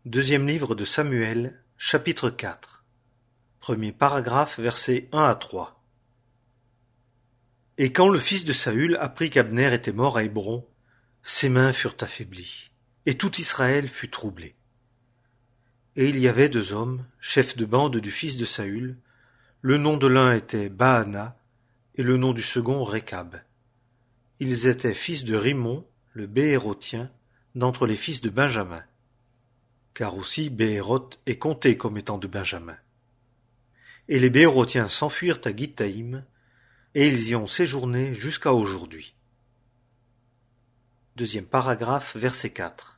Deuxième livre de Samuel, chapitre 4. Premier paragraphe, versets 1 à 3. Et quand le fils de Saül apprit qu'Abner était mort à Hébron, ses mains furent affaiblies, et tout Israël fut troublé. Et il y avait deux hommes, chefs de bande du fils de Saül. Le nom de l'un était Baana, et le nom du second Rékab. Ils étaient fils de Rimon, le Béérotien, d'entre les fils de Benjamin. Car aussi Bééroth est compté comme étant de Benjamin. Et les Béérotiens s'enfuirent à Gittaïm, et ils y ont séjourné jusqu'à aujourd'hui. Deuxième paragraphe, verset 4.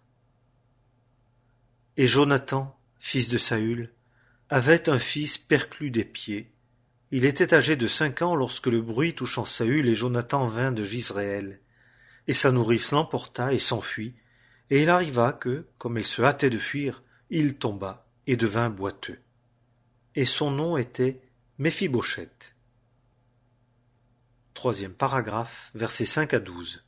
Et Jonathan, fils de Saül, avait un fils perclus des pieds. Il était âgé de 5 ans lorsque le bruit touchant Saül et Jonathan vint de Jizréel. Et sa nourrice l'emporta et s'enfuit, et il arriva que, comme elle se hâtait de fuir, il tomba et devint boiteux. Et son nom était Méphibosheth. Troisième paragraphe, versets 5 à 12.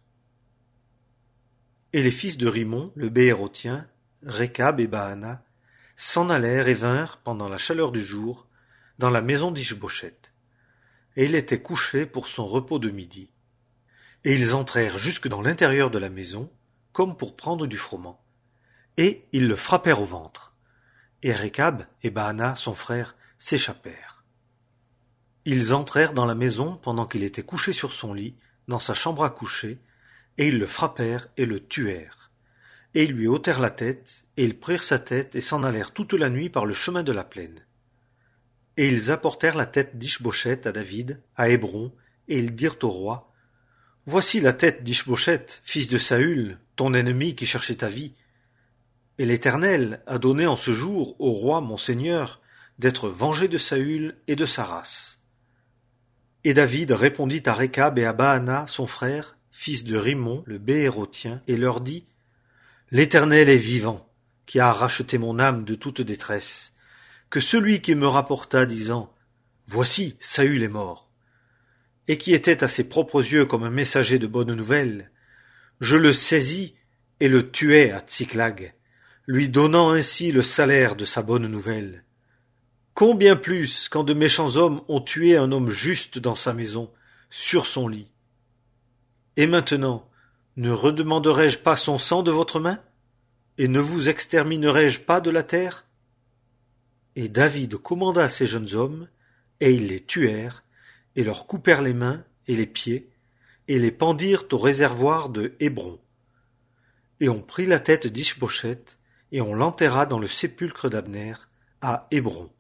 Et les fils de Rimon, le Béérotien, Rékab et Baana, s'en allèrent et vinrent, pendant la chaleur du jour, dans la maison d'Ish-Bosheth. Et il était couché pour son repos de midi. Et ils entrèrent jusque dans l'intérieur de la maison, comme pour prendre du froment. Et ils le frappèrent au ventre. Et Rékab et Baana, son frère, s'échappèrent. Ils entrèrent dans la maison pendant qu'il était couché sur son lit, dans sa chambre à coucher, et ils le frappèrent et le tuèrent. Et ils lui ôtèrent la tête, et ils prirent sa tête et s'en allèrent toute la nuit par le chemin de la plaine. Et ils apportèrent la tête d'Ish-Bosheth à David, à Hébron, et ils dirent au roi: Voici la tête d'Ish-Bosheth, fils de Saül, ton ennemi qui cherchait ta vie. Et l'Éternel a donné en ce jour au roi mon seigneur d'être vengé de Saül et de sa race. Et David répondit à Rékab et à Baana, son frère, fils de Rimon, le Béérotien, et leur dit: L'Éternel est vivant, qui a racheté mon âme de toute détresse, que celui qui me rapporta disant: Voici, Saül est mort, et qui était à ses propres yeux comme un messager de bonnes nouvelles, je le saisis et le tuai à Tsiklag, lui donnant ainsi le salaire de sa bonne nouvelle. Combien plus quand de méchants hommes ont tué un homme juste dans sa maison, sur son lit. Et maintenant, ne redemanderai-je pas son sang de votre main? Et ne vous exterminerai-je pas de la terre? Et David commanda à ces jeunes hommes, et ils les tuèrent, et leur coupèrent les mains et les pieds, et les pendirent au réservoir de Hébron. Et on prit la tête d'Ish-Bosheth, et on l'enterra dans le sépulcre d'Abner, à Hébron.